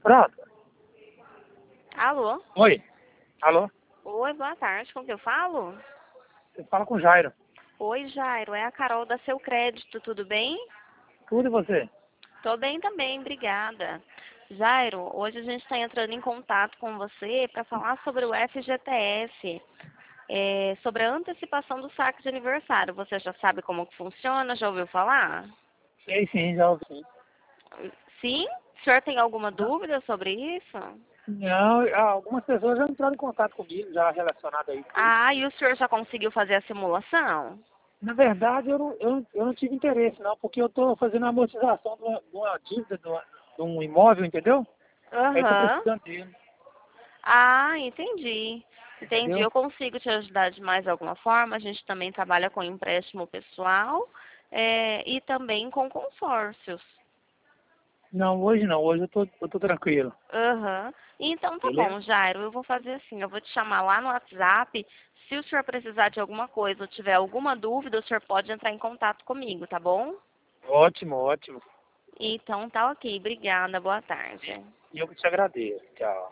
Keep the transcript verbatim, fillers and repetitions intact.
Pronto. Alô? Oi. Alô? Oi, boa tarde. Com que eu falo? Você fala com o Jairo. Oi, Jairo. É a Carol da Seu Crédito, tudo bem? Tudo e você? Tô bem também, obrigada. Jairo, hoje a gente está entrando em contato com você para falar sobre o F G T S, é, sobre a antecipação do saque de aniversário. Você já sabe como que funciona? Já ouviu falar? Sei sim, já ouvi. Sim. Sim? O senhor tem alguma dúvida sobre isso? Não, ah, algumas pessoas já entraram em contato comigo, já relacionado a isso aí. Ah, e o senhor já conseguiu fazer a simulação? Na verdade, eu não, eu, não- eu não tive interesse, não, porque eu estou fazendo a amortização de uma, de uma dívida de, uma- de um imóvel, entendeu? Aí estou Aham. precisando dele, Ah, entendi. Entendi. entendeu? Eu consigo te ajudar de mais alguma forma. A gente também trabalha com empréstimo pessoal, é, e também com consórcios. Não, hoje não, hoje eu tô, eu tô tranquilo, Aham. Então tá beleza? bom, Jairo. Eu vou fazer assim. Eu vou te chamar lá no WhatsApp. Se o senhor precisar de alguma coisa ou tiver alguma dúvida, o senhor pode entrar em contato comigo, tá bom? Ótimo, ótimo. Então tá ok. Obrigada. Boa tarde. E eu que te agradeço. Tchau.